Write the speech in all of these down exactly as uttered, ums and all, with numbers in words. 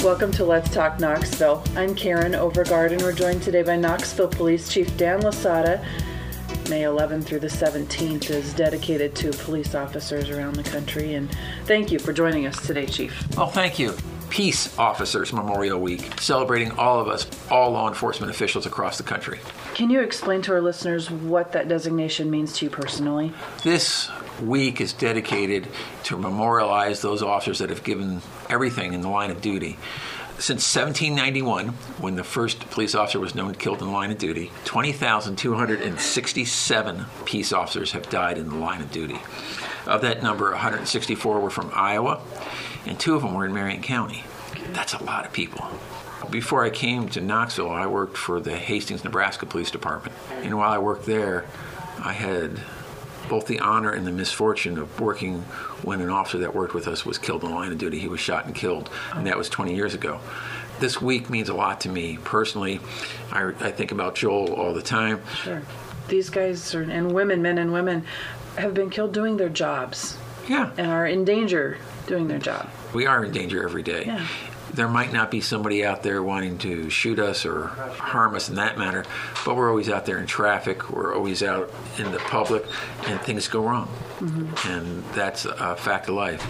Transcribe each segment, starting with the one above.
Welcome to Let's Talk Knoxville. I'm Karen Overgard, and we're joined today by Knoxville Police Chief Dan Lasada. May eleventh through the seventeenth is dedicated to police officers around the country, and thank you for joining us today, Chief. Oh, thank you. Peace Officers Memorial Week, celebrating all of us, all law enforcement officials across the country. Can you explain to our listeners what that designation means to you personally? This week is dedicated to memorialize those officers that have given everything in the line of duty. Since seventeen ninety-one, when the first police officer was known killed in the line of duty, twenty thousand two hundred sixty-seven peace officers have died in the line of duty. Of that number, one hundred sixty-four were from Iowa, and two of them were in Marion County. That's a lot of people. Before I came to Knoxville, I worked for the Hastings, Nebraska Police Department. And while I worked there, I had both the honor and the misfortune of working when an officer that worked with us was killed in the line of duty. He was shot and killed, and that was twenty years ago. This week means a lot to me. Personally, I, I think about Joel all the time. Sure. These guys are, and women, men and women, have been killed doing their jobs. Yeah. And are in danger doing their job. We are in danger every day. Yeah. There might not be somebody out there wanting to shoot us or harm us in that matter, but we're always out there in traffic, we're always out in the public, and things go wrong. Mm-hmm. And that's a fact of life.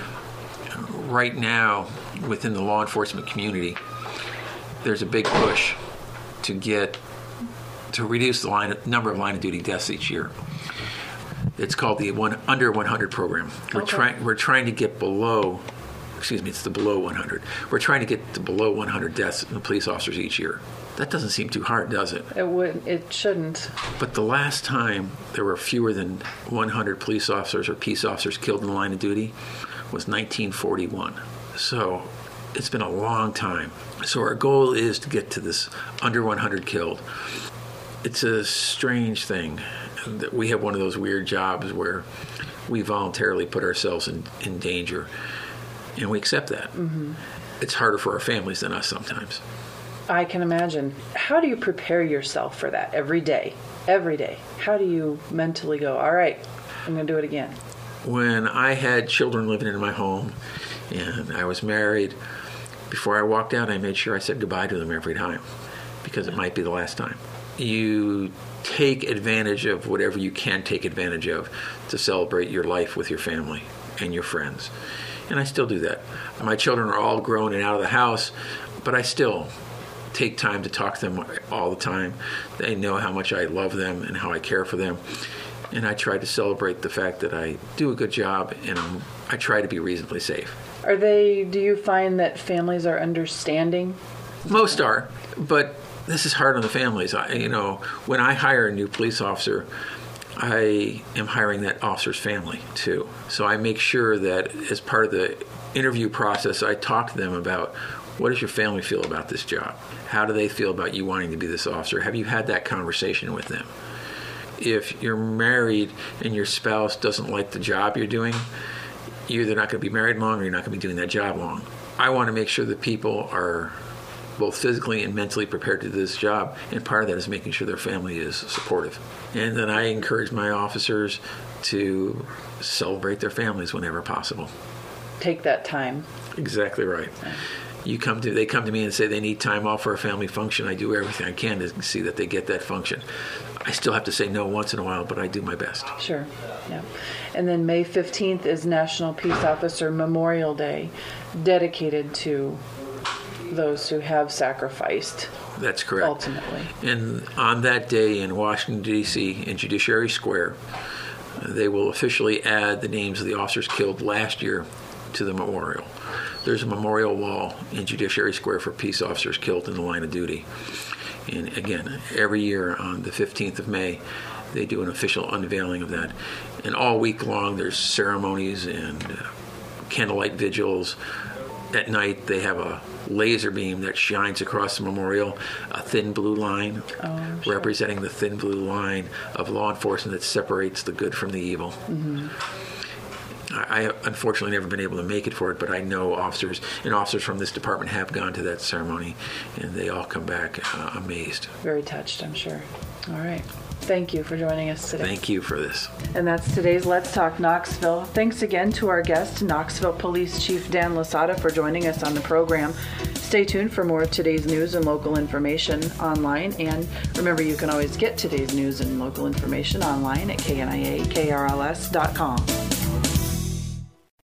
Right now, within the law enforcement community, there's a big push to get, to reduce the line, number of line of duty deaths each year. It's called the one, Under one hundred program. We're, okay. trying, we're trying to get below Excuse me, it's the below one hundred. We're trying to get to below one hundred deaths in police officers each year. That doesn't seem too hard, does it? It would. It shouldn't. But the last time there were fewer than one hundred police officers or peace officers killed in the line of duty was nineteen forty-one. So it's been a long time. So our goal is to get to this under one hundred killed. It's a strange thing that we have one of those weird jobs where we voluntarily put ourselves in, in danger. And we accept that. Mm-hmm. It's harder for our families than us sometimes. I can imagine. How do you prepare yourself for that every day? Every day. How do you mentally go, all right, I'm going to do it again? When I had children living in my home and I was married, before I walked out, I made sure I said goodbye to them every time because it might be the last time. You take advantage of whatever you can take advantage of to celebrate your life with your family and your friends. And I still do that. My children are all grown and out of the house, but I still take time to talk to them all the time. They know how much I love them and how I care for them. And I try to celebrate the fact that I do a good job and I'm, I try to be reasonably safe. Are they, do you find that families are understanding? Most are, but this is hard on the families. I, you know, when I hire a new police officer, I am hiring that officer's family, too. So I make sure that as part of the interview process, I talk to them about what does your family feel about this job? How do they feel about you wanting to be this officer? Have you had that conversation with them? If you're married and your spouse doesn't like the job you're doing, you're either not going to be married long or you're not going to be doing that job long. I want to make sure that people are both physically and mentally prepared to do this job, and part of that is making sure their family is supportive. And then I encourage my officers to celebrate their families whenever possible. Take that time. Exactly right. You come to, they come to me and say they need time off for a family function. I do everything I can to see that they get that function. I still have to say no once in a while, but I do my best. Sure. Yeah. And then May fifteenth is National Peace Officer Memorial Day, dedicated to those who have sacrificed. That's correct. Ultimately. And on that day in Washington, D C, in Judiciary Square, they will officially add the names of the officers killed last year to the memorial. There's a memorial wall in Judiciary Square for peace officers killed in the line of duty. And again, every year on the fifteenth of May, they do an official unveiling of that. And all week long, there's ceremonies and uh, candlelight vigils. At night, they have a laser beam that shines across the memorial, a thin blue line, oh, sure. representing the thin blue line of law enforcement that separates the good from the evil. Mm-hmm. I, I unfortunately never been able to make it for it, but I know officers, and officers from this department have gone to that ceremony, and they all come back uh, amazed. Very touched, I'm sure. All right. Thank you for joining us today. Thank you for this. And that's today's Let's Talk Knoxville. Thanks again to our guest, Knoxville Police Chief Dan Lasada, for joining us on the program. Stay tuned for more of today's news and local information online. And remember, you can always get today's news and local information online at K N I A K R L S dot com.